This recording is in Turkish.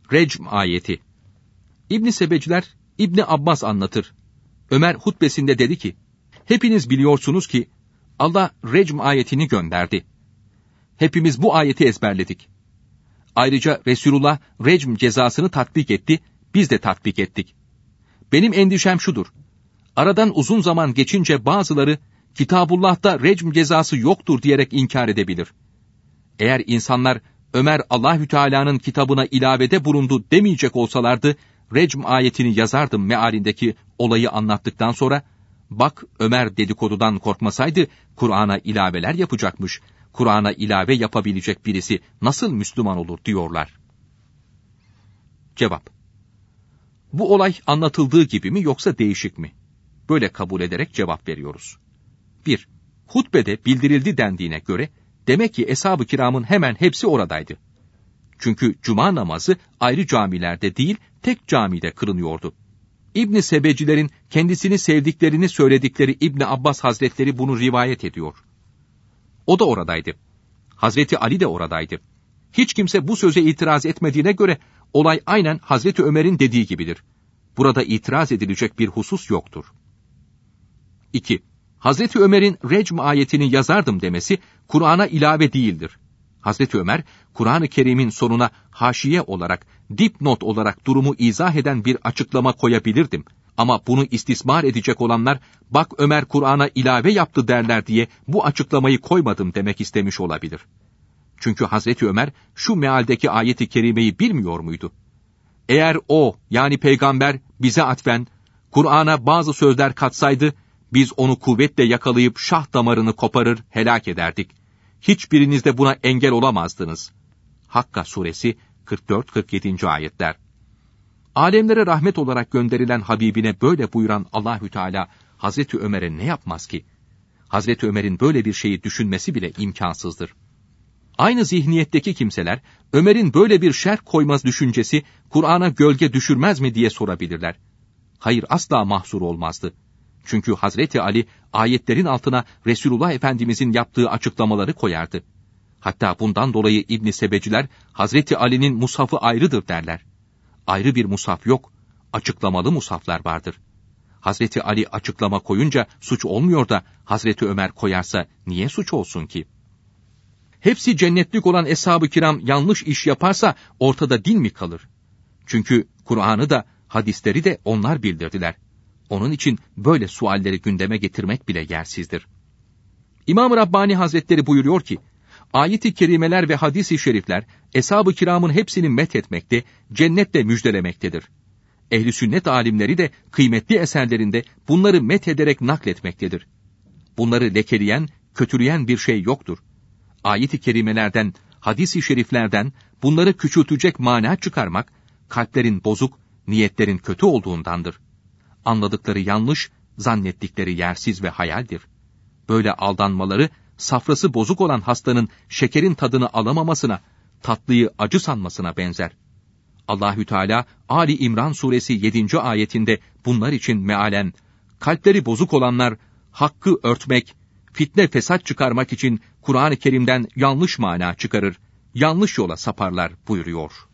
Recm ayeti. İbn Sebeciler İbn Abbas anlatır. Ömer hutbesinde dedi ki, hepiniz biliyorsunuz ki Allah Recm ayetini gönderdi. Hepimiz bu ayeti ezberledik. Ayrıca Resulullah Recm cezasını tatbik etti, biz de tatbik ettik. Benim endişem şudur. Aradan uzun zaman geçince bazıları Kitabullah'ta Recm cezası yoktur diyerek inkar edebilir. Eğer insanlar Ömer Allahü Teala'nın kitabına ilavede bulundu demeyecek olsalardı, Recm ayetini yazardım mealindeki olayı anlattıktan sonra, bak Ömer dedikodudan korkmasaydı Kur'an'a ilaveler yapacakmış, Kur'an'a ilave yapabilecek birisi nasıl Müslüman olur diyorlar. Cevap: bu olay anlatıldığı gibi mi yoksa değişik mi? Böyle kabul ederek cevap veriyoruz. 1. Hutbede bildirildi dendiğine göre, demek ki Eshab-ı Kiram'ın hemen hepsi oradaydı. Çünkü cuma namazı ayrı camilerde değil, tek camide kılınıyordu. İbn Sebecilerin kendisini sevdiklerini söyledikleri İbn Abbas Hazretleri bunu rivayet ediyor. O da oradaydı. Hazreti Ali de oradaydı. Hiç kimse bu söze itiraz etmediğine göre olay aynen Hazreti Ömer'in dediği gibidir. Burada itiraz edilecek bir husus yoktur. 2. Hazreti Ömer'in Recm ayetini yazardım demesi Kur'an'a ilave değildir. Hazreti Ömer, Kur'an-ı Kerim'in sonuna haşiye olarak, dipnot olarak durumu izah eden bir açıklama koyabilirdim. Ama bunu istismar edecek olanlar, bak Ömer Kur'an'a ilave yaptı derler diye bu açıklamayı koymadım demek istemiş olabilir. Çünkü Hazreti Ömer şu mealdeki ayeti kerimeyi bilmiyor muydu? Eğer o, yani peygamber bize atfen, Kur'an'a bazı sözler katsaydı, biz onu kuvvetle yakalayıp şah damarını koparır, helak ederdik. Hiçbiriniz de buna engel olamazdınız. Hakka suresi 44-47. ayetler. Alemlere rahmet olarak gönderilen Habibine böyle buyuran Allahü Teala Hazreti Ömer'e ne yapmaz ki? Hazreti Ömer'in böyle bir şeyi düşünmesi bile imkansızdır. Aynı zihniyetteki kimseler, Ömer'in böyle bir şerh koymaz düşüncesi Kur'an'a gölge düşürmez mi diye sorabilirler. Hayır, asla mahzur olmazdı. Çünkü Hazreti Ali ayetlerin altına Resulullah Efendimizin yaptığı açıklamaları koyardı. Hatta bundan dolayı İbn Sebeciler Hazreti Ali'nin mushafı ayrıdır derler. Ayrı bir mushaf yok, açıklamalı mushaflar vardır. Hazreti Ali açıklama koyunca suç olmuyor da Hazreti Ömer koyarsa niye suç olsun ki? Hepsi cennetlik olan Eshab-ı Kiram yanlış iş yaparsa ortada din mi kalır? Çünkü Kur'an'ı da hadisleri de onlar bildirdiler. Onun için böyle sualleri gündeme getirmek bile yersizdir. İmam-ı Rabbani Hazretleri buyuruyor ki, ayet-i kerimeler ve hadis-i şerifler Eshab-ı Kiram'ın hepsini methetmekte, cennetle müjdelemektedir. Ehl-i sünnet alimleri de kıymetli eserlerinde bunları methederek nakletmektedir. Bunları lekeleyen, kötüleyen bir şey yoktur. Ayet-i kerimelerden, hadis-i şeriflerden bunları küçültecek mana çıkarmak, kalplerin bozuk, niyetlerin kötü olduğundandır. Anladıkları yanlış, zannettikleri yersiz ve hayaldir. Böyle aldanmaları, safrası bozuk olan hastanın şekerin tadını alamamasına, tatlıyı acı sanmasına benzer. Allahü Teala Ali İmran suresi 7. ayetinde bunlar için mealen, kalpleri bozuk olanlar hakkı örtmek, fitne fesat çıkarmak için Kur'an-ı Kerim'den yanlış mana çıkarır, yanlış yola saparlar buyuruyor.